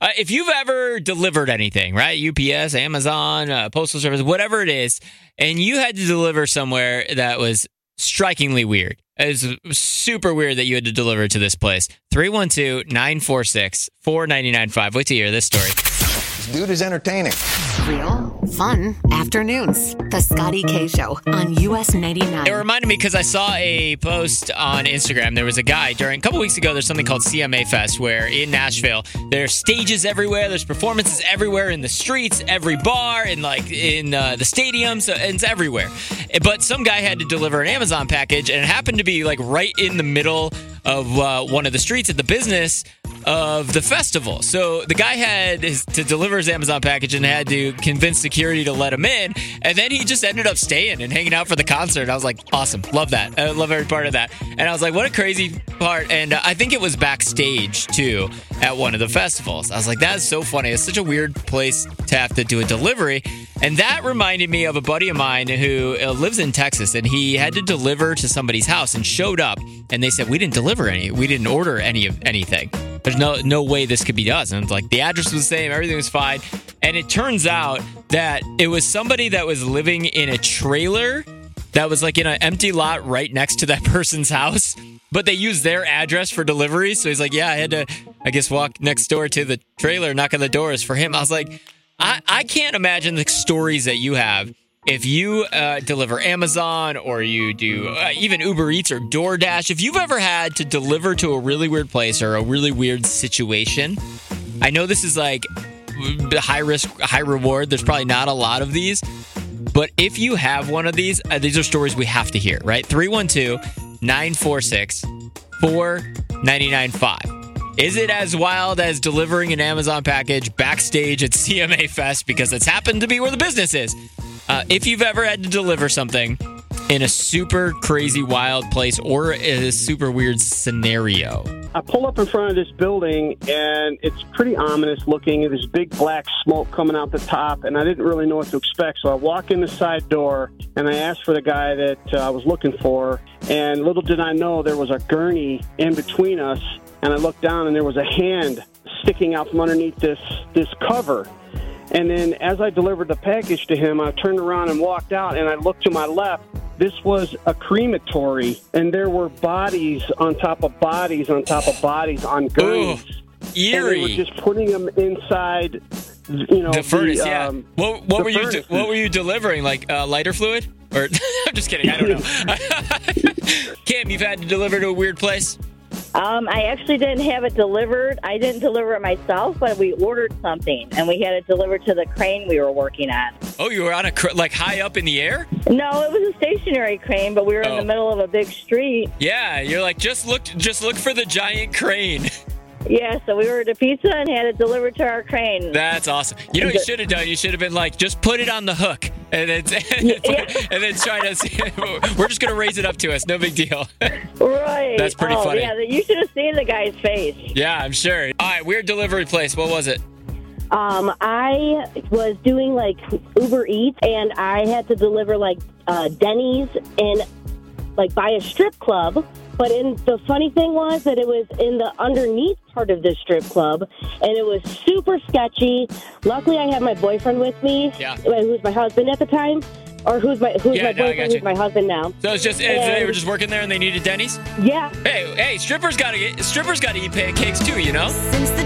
If you've ever delivered anything, right? UPS, Amazon, Postal Service, whatever it is, and you had to deliver somewhere that was strikingly weird. It was super weird that you had to deliver to this place. 312-946-4995. Wait to hear this story. This dude is entertaining. Real, fun afternoons. The Scotty K Show on US 99. It reminded me because I saw a post on Instagram. There was a guy a couple weeks ago. There's something called CMA Fest where in Nashville there's stages everywhere. There's performances everywhere in the streets, every bar, in the stadiums. It's everywhere. But some guy had to deliver an Amazon package, and it happened to be like right in the middle of one of the streets at the business of the festival. So the guy had to deliver his Amazon package and had to convince security to let him in. And then he just ended up staying and hanging out for the concert. I was like, awesome. Love that. I love every part of that. And I was like, what a crazy part. And I think it was backstage too at one of the festivals. I was like, that is so funny. It's such a weird place to have to do a delivery. And that reminded me of a buddy of mine who lives in Texas, and he had to deliver to somebody's house and showed up, and they said, we didn't order anything. There's no way this could be us. And it's like the address was the same, everything was fine. And it turns out that it was somebody that was living in a trailer that was like in an empty lot right next to that person's house. But they used their address for delivery. So he's like, yeah, I had to, I guess, walk next door to the trailer, knock on the doors for him. I was like, I can't imagine the stories that you have if you deliver Amazon or you do even Uber Eats or DoorDash. If you've ever had to deliver to a really weird place or a really weird situation, I know this is like high risk, high reward. There's probably not a lot of these. But if you have one of these are stories we have to hear, right? 312-946-4995. Is it as wild as delivering an Amazon package backstage at CMA Fest? Because it's happened to be where the business is. If you've ever had to deliver something in a super crazy wild place or a super weird scenario. I pull up in front of this building, and it's pretty ominous looking. There's big black smoke coming out the top, and I didn't really know what to expect. So I walk in the side door, and I asked for the guy that I was looking for. And little did I know there was a gurney in between us. And I looked down, and there was a hand sticking out from underneath this cover. And then as I delivered the package to him, I turned around and walked out, and I looked to my left. This was a crematory, and there were bodies on top of bodies on top of bodies on gurneys. Ooh, eerie. And they were just putting them inside, the furnace. What were you delivering? Like lighter fluid? Or I'm just kidding. I don't know. Kim, you've had to deliver to a weird place? I actually didn't have it delivered. I didn't deliver it myself, but we ordered something, and we had it delivered to the crane we were working on. Oh, you were on like high up in the air? No, it was a stationary crane, but we were in the middle of a big street. Yeah, you're like, just look for the giant crane. Yeah, so we ordered a pizza and had it delivered to our crane. That's awesome. You know what you should have done? You should have been like, just put it on the hook. And then try to see. We're just going to raise it up to us. No big deal. Right. That's pretty funny. Yeah, you should have seen the guy's face. Yeah, I'm sure. All right, weird delivery place. What was it? I was doing like Uber Eats, and I had to deliver like Denny's in like by a strip club. But the funny thing was that it was in the underneath part of this strip club, and it was super sketchy. Luckily, I had my boyfriend with me, who's my husband at the time, or who's my boyfriend, who's my husband now. So it's just they were just working there and they needed Denny's? Yeah. Hey, strippers got to eat pancakes too, you know?